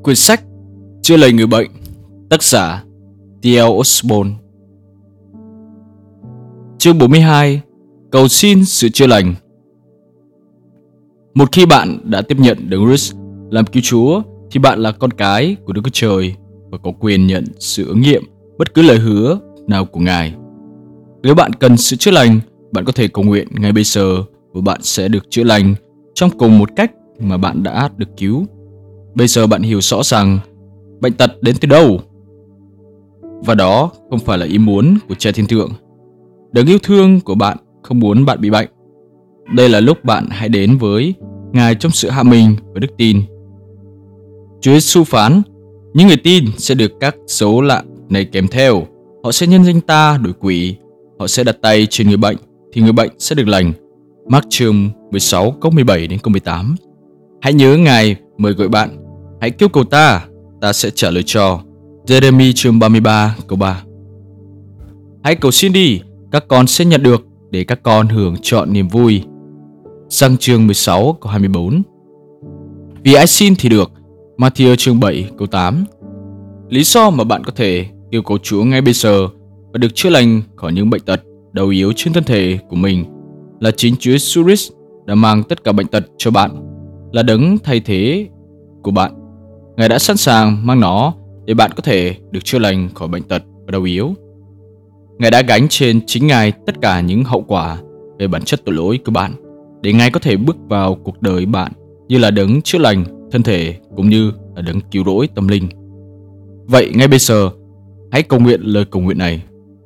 quyển sách Chữa lành người bệnh, tác giả T.L. Osborne. Chương 42. Cầu xin sự chữa lành. Một khi bạn đã tiếp nhận Đấng Christ làm cứu Chúa thì bạn là con cái của Đức Chúa Trời và có quyền nhận sự ứng nghiệm bất cứ lời hứa nào của Ngài. Nếu bạn cần sự chữa lành, bạn có thể cầu nguyện ngay bây giờ và bạn sẽ được chữa lành trong cùng một cách mà bạn đã được cứu. Bây giờ bạn hiểu rõ rằng bệnh tật đến từ đâu, và đó không phải là ý muốn của Cha Thiên Thượng. Đấng yêu thương của bạn không muốn bạn bị bệnh. Đây là lúc bạn hãy đến với Ngài trong sự hạ mình và đức tin. Chúa Giêsu phán: những người tin sẽ được các dấu lạ này kèm theo. Họ sẽ nhân danh ta đuổi quỷ, họ sẽ đặt tay trên người bệnh thì người bệnh sẽ được lành. Mác chương 16 câu 17 đến câu 18. Hãy nhớ Ngài mời gọi bạn: hãy kêu cầu ta sẽ trả lời cho. Jeremy chương 33 câu 3. Hãy cầu xin đi, các con sẽ nhận được để các con hưởng trọn niềm vui. Giăng chương 16 câu 24. Vì ai xin thì được. Matthew chương 7 câu 8. Lý do mà bạn có thể yêu cầu Chúa ngay bây giờ và được chữa lành khỏi những bệnh tật đau yếu trên thân thể của mình là chính Chúa Jesus Christ đã mang tất cả bệnh tật cho bạn, là đấng thay thế của bạn. Ngài đã sẵn sàng mang nó để bạn có thể được chữa lành khỏi bệnh tật và đau yếu. Ngài đã gánh trên chính Ngài tất cả những hậu quả về bản chất tội lỗi của bạn, để Ngài có thể bước vào cuộc đời bạn như là đấng chữa lành thân thể cũng như là đấng cứu rỗi tâm linh. Vậy ngay bây giờ, hãy cầu nguyện lời cầu nguyện này.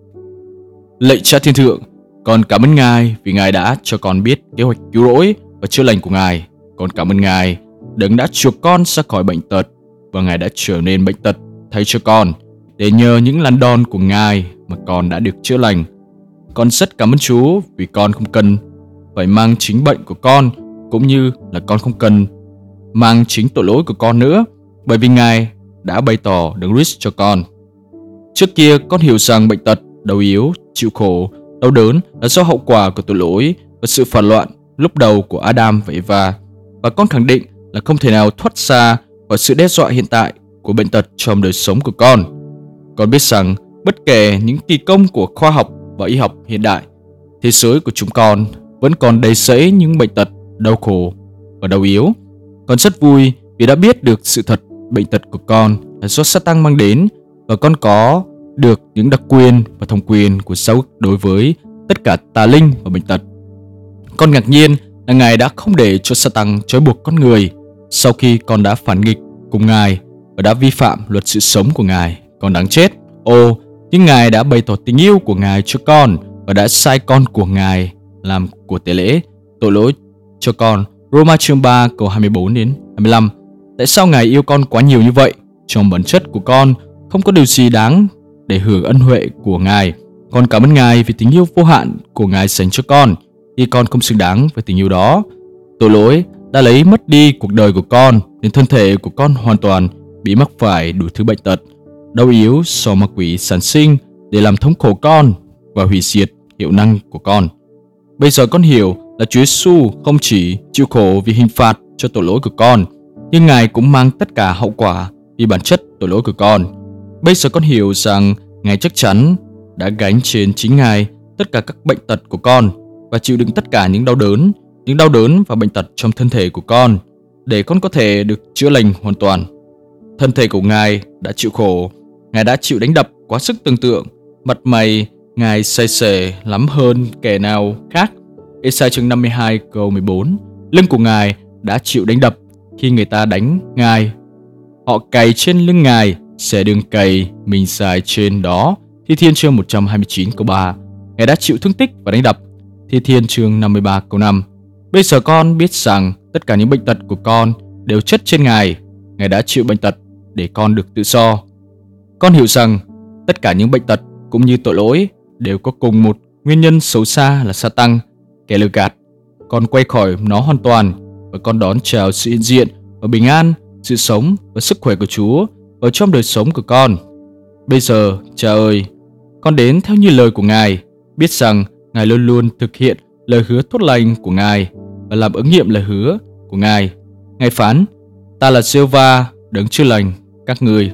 Lạy Cha Thiên Thượng, con cảm ơn Ngài vì Ngài đã cho con biết kế hoạch cứu rỗi và chữa lành của Ngài. Con cảm ơn Ngài, đấng đã chuộc con ra khỏi bệnh tật, và Ngài đã trở nên bệnh tật thay cho con, để nhờ những lần đòn của Ngài mà con đã được chữa lành. Con rất cảm ơn Chúa vì con không cần phải mang chính bệnh của con, cũng như là con không cần mang chính tội lỗi của con nữa, bởi vì Ngài đã bày tỏ Đấng Christ cho con. Trước kia con hiểu rằng bệnh tật, đau yếu, chịu khổ, đau đớn là do hậu quả của tội lỗi và sự phản loạn lúc đầu của Adam và Eva, và con khẳng định là không thể nào thoát ra khỏi sự đe dọa hiện tại của bệnh tật trong đời sống của con. Con biết rằng bất kể những kỳ công của khoa học và y học hiện đại, thế giới của chúng con vẫn còn đầy rẫy những bệnh tật, đau khổ và đau yếu. Con rất vui vì đã biết được sự thật bệnh tật của con là do Satan mang đến, và con có được những đặc quyền và thông quyền của Giáo ước đối với tất cả tà linh và bệnh tật. Con ngạc nhiên là Ngài đã không để cho Satan trói buộc con người. Sau khi con đã phản nghịch cùng Ngài và đã vi phạm luật sự sống của Ngài, con đáng chết. Nhưng Ngài đã bày tỏ tình yêu của Ngài cho con và đã sai con của Ngài làm của tế lễ tội lỗi cho con. Roma chương 3 câu 24 đến 25. Tại sao Ngài yêu con quá nhiều như vậy? Trong bản chất của con không có điều gì đáng để hưởng ân huệ của Ngài. Con cảm ơn Ngài vì tình yêu vô hạn của Ngài dành cho con, khi con không xứng đáng với tình yêu đó. Tội lỗi đã lấy mất đi cuộc đời của con, nên thân thể của con hoàn toàn bị mắc phải đủ thứ bệnh tật, đau yếu do ma quỷ sản sinh để làm thống khổ con và hủy diệt hiệu năng của con. Bây giờ con hiểu là Chúa Giêsu không chỉ chịu khổ vì hình phạt cho tội lỗi của con, nhưng Ngài cũng mang tất cả hậu quả vì bản chất tội lỗi của con. Bây giờ con hiểu rằng Ngài chắc chắn đã gánh trên chính Ngài tất cả các bệnh tật của con và chịu đựng tất cả những đau đớn và bệnh tật trong thân thể của con, để con có thể được chữa lành hoàn toàn. Thân thể của Ngài đã chịu khổ, Ngài đã chịu đánh đập quá sức tưởng tượng, mặt mày Ngài say xể lắm hơn kẻ nào khác. Ê-sai chương 52 câu 14. Lưng của Ngài đã chịu đánh đập khi người ta đánh Ngài. Họ cày trên lưng Ngài, xẻ đường cày mình dài trên đó. Thi Thiên chương 129 câu 3. Ngài đã chịu thương tích và đánh đập. Thi Thiên chương 53 câu 5. Bây giờ con biết rằng tất cả những bệnh tật của con đều chất trên Ngài. Ngài đã chịu bệnh tật để con được tự do. Con hiểu rằng tất cả những bệnh tật cũng như tội lỗi đều có cùng một nguyên nhân xấu xa là Satan, kẻ lừa gạt. Con quay khỏi nó hoàn toàn, và con đón chào sự hiện diện và bình an, sự sống và sức khỏe của Chúa ở trong đời sống của con. Bây giờ, Cha ơi, con đến theo như lời của Ngài, biết rằng Ngài luôn luôn thực hiện lời hứa tốt lành của Ngài và làm ứng nghiệm lời hứa của Ngài. Ngài phán: Ta là Giê-hô-va, đấng chữa lành các ngươi.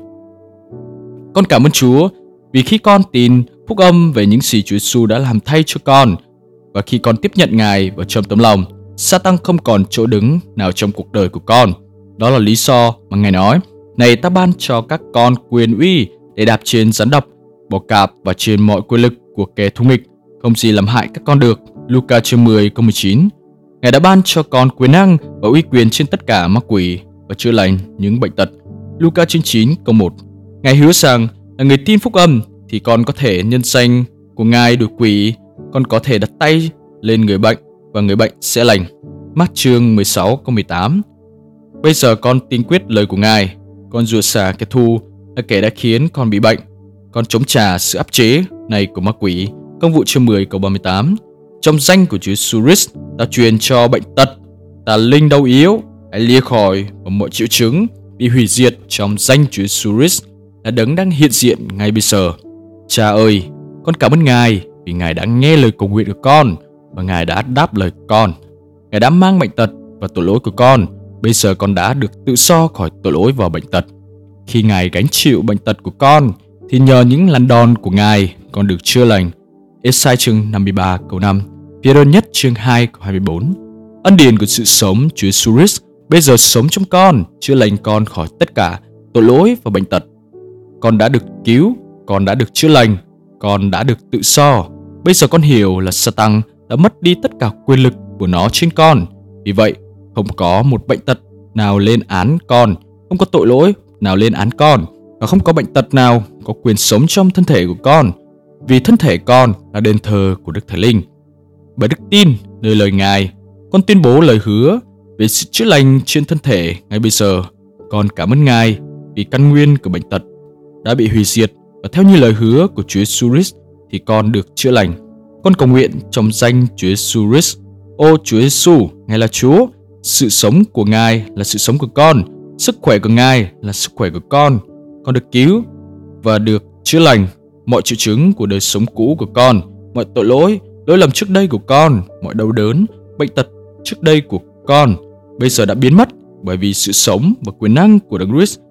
Con cảm ơn Chúa vì khi con tin phúc âm về những gì Chúa Giêsu đã làm thay cho con, và khi con tiếp nhận Ngài vào trong tấm lòng, Sa-tăng không còn chỗ đứng nào trong cuộc đời của con. Đó là lý do mà Ngài nói: này, ta ban cho các con quyền uy để đạp trên rắn độc, bọ cạp và trên mọi quyền lực của kẻ thù nghịch, không gì làm hại các con được. Luca chương 10 câu 19. Ngài đã ban cho con quyền năng và uy quyền trên tất cả ma quỷ và chữa lành những bệnh tật. Luca chương 9 câu 1. Ngài hứa rằng là người tin phúc âm thì con có thể nhân danh của Ngài đuổi quỷ, con có thể đặt tay lên người bệnh và người bệnh sẽ lành. Mác chương 16 câu 18. Bây giờ con tin quyết lời của Ngài, con rủa xả kẻ thù là kẻ đã khiến con bị bệnh, con chống trả sự áp chế này của ma quỷ. Công vụ chương 10 câu 38. Trong danh của Chúa Jesus Christ, ta truyền cho bệnh tật, tà linh đau yếu hãy lìa khỏi, và mọi triệu chứng bị hủy diệt trong danh Chúa Jesus Christ là đấng đang hiện diện ngay bây giờ. Cha ơi, con cảm ơn Ngài vì Ngài đã nghe lời cầu nguyện của con và Ngài đã đáp lời con. Ngài đã mang bệnh tật và tội lỗi của con. Bây giờ con đã được tự do khỏi tội lỗi và bệnh tật. Khi Ngài gánh chịu bệnh tật của con thì nhờ những lần đòn của Ngài, con được chữa lành. Ê-sai chương 53 câu 5, Phi-e-rơ nhất chương 2 câu 24. Ân điển của sự sống Chúa Jesus Christ bây giờ sống trong con, chữa lành con khỏi tất cả tội lỗi và bệnh tật. Con đã được cứu, con đã được chữa lành, con đã được tự do. Bây giờ con hiểu là Sa-tăng đã mất đi tất cả quyền lực của nó trên con. Vì vậy, không có một bệnh tật nào lên án con, không có tội lỗi nào lên án con, và không có bệnh tật nào có quyền sống trong thân thể của con, vì thân thể con là đền thờ của Đức Thánh Linh. Bởi đức tin nơi lời Ngài, con tuyên bố lời hứa về sự chữa lành trên thân thể ngay bây giờ. Con cảm ơn Ngài vì căn nguyên của bệnh tật đã bị hủy diệt, và theo như lời hứa của Chúa Jesus Christ thì con được chữa lành. Con cầu nguyện trong danh Chúa Jesus Christ. Ô Chúa Giêsu, Ngài là Chúa, sự sống của Ngài là sự sống của con, sức khỏe của Ngài là sức khỏe của con. Con được cứu và được chữa lành. Mọi triệu chứng của đời sống cũ của con, mọi tội lỗi, lỗi lầm trước đây của con, mọi đau đớn, bệnh tật trước đây của con bây giờ đã biến mất, bởi vì sự sống và quyền năng của Đấng Christ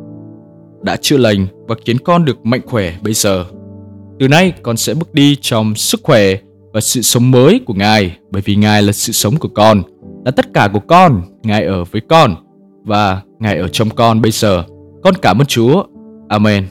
đã chữa lành và khiến con được mạnh khỏe bây giờ. Từ nay con sẽ bước đi trong sức khỏe và sự sống mới của Ngài, bởi vì Ngài là sự sống của con, là tất cả của con. Ngài ở với con và Ngài ở trong con bây giờ. Con cảm ơn Chúa. Amen.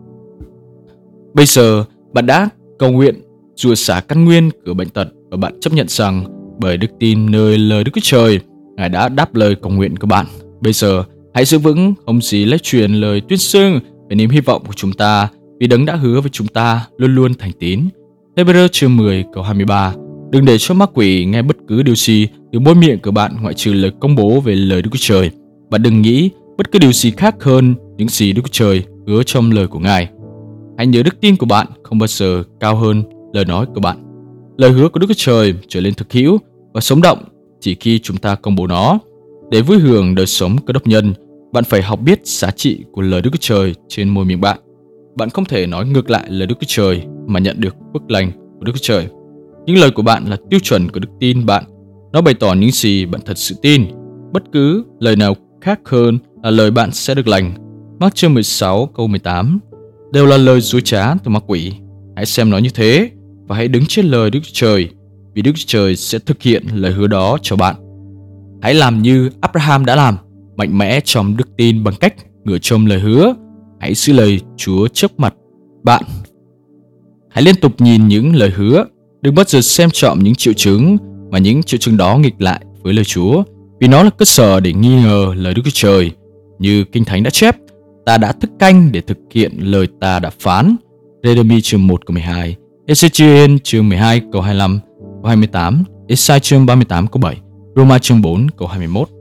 Bây giờ bạn đã cầu nguyện rủa xả căn nguyên của bệnh tật, và bạn chấp nhận rằng bởi đức tin nơi lời Đức Chúa Trời, Ngài đã đáp lời cầu nguyện của bạn. Bây giờ hãy giữ vững, không gì lách truyền lời tuyên xưng về niềm hy vọng của chúng ta, vì Đấng đã hứa với chúng ta luôn luôn thành tín. Hê-bơ-rơ chương 10 câu 23. Đừng để cho ma quỷ nghe bất cứ điều gì từ môi miệng của bạn ngoại trừ lời công bố về lời Đức Chúa Trời, và đừng nghĩ bất cứ điều gì khác hơn những gì Đức Chúa Trời hứa trong lời của Ngài. Hãy nhớ đức tin của bạn không bao giờ cao hơn lời nói của bạn. Lời hứa của Đức Chúa Trời trở nên thực hữu và sống động chỉ khi chúng ta công bố nó. Để vui hưởng đời sống cơ đốc nhân, bạn phải học biết giá trị của lời Đức Chúa Trời trên môi miệng bạn. Bạn không thể nói ngược lại lời Đức Chúa Trời mà nhận được phước lành của Đức Chúa Trời. Những lời của bạn là tiêu chuẩn của đức tin bạn. Nó bày tỏ những gì bạn thật sự tin. Bất cứ lời nào khác hơn là lời bạn sẽ được lành. Mác chương 16 câu 18 đều là lời dối trá từ ma quỷ. Hãy xem nó như thế và hãy đứng trên lời Đức Chúa Trời, vì Đức Chúa Trời sẽ thực hiện lời hứa đó cho bạn. Hãy làm như Abraham đã làm, mạnh mẽ trong đức tin bằng cách ngửa trông lời hứa. Hãy giữ lời Chúa trước mặt bạn. Hãy liên tục nhìn những lời hứa. Đừng bao giờ xem trọng những triệu chứng mà những triệu chứng đó nghịch lại với lời Chúa, vì nó là cơ sở để nghi ngờ lời Đức Chúa Trời. Như Kinh Thánh đã chép, ta đã thức canh để thực hiện lời ta đã phán. Rê-đê-mi chương 1 câu 12, Ê-xê-chi-ên chương 12 câu 25 câu 28, Ê-sai chương 38 câu 7, Rô-ma chương 4 câu 21.